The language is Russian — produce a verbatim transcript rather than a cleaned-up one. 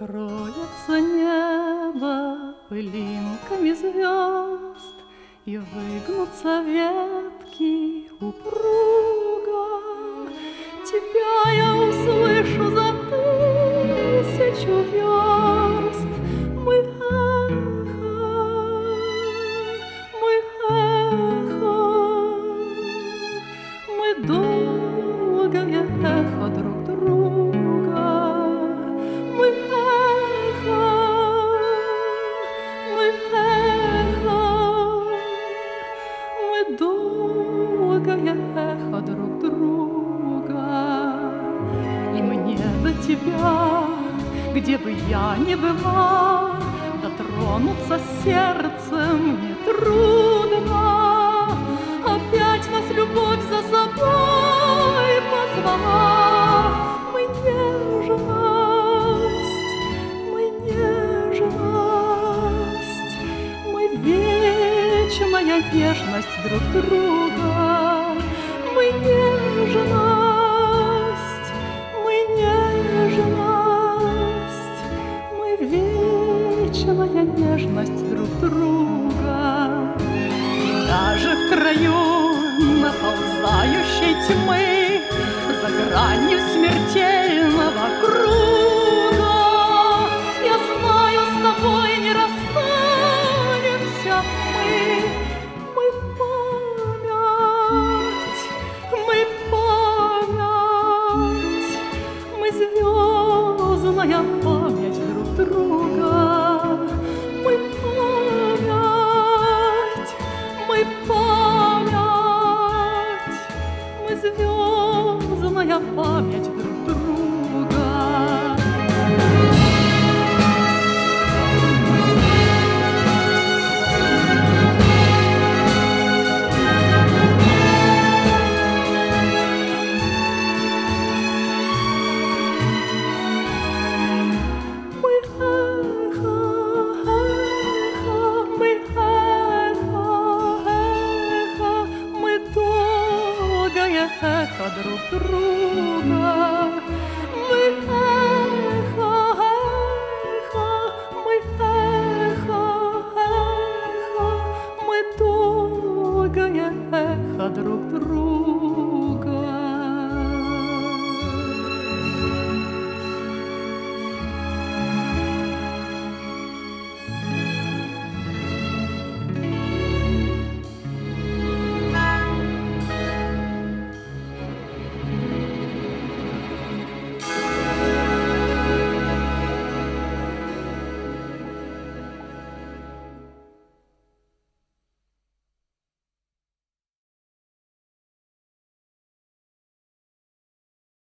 Покроется небо пылинками звезд, и выгнутся ветки упруго. Тебя я услышу за тысячу верст. Мы эхо, мы эхо, мы долгое эхо друг друга. Мы эхо, мы эхо, мы долгое эхо друг друга. И мне до тебя, где бы я ни была, дотронуться сердцем нетрудно. Опять нас любовь за собой позвала. Мы нежность, мы нежность, мы вечная нежность друг друга. Мы нежность, мы нежность, мы вечная нежность друг друга. И даже в краю наползающей тьмы, за гранью смертельного круга, я знаю, с тобой не расстанемся мы. Мы память, мы память, мы звездная память друг друга. Мы память, мы память, мы звездная память друг друга. Мы эхо, эхо, мы эхо, эхо, мы долгое эхо друг друга. Мы эхо, эхо, мы эхо, эхо, мы долгое эхо друг друга.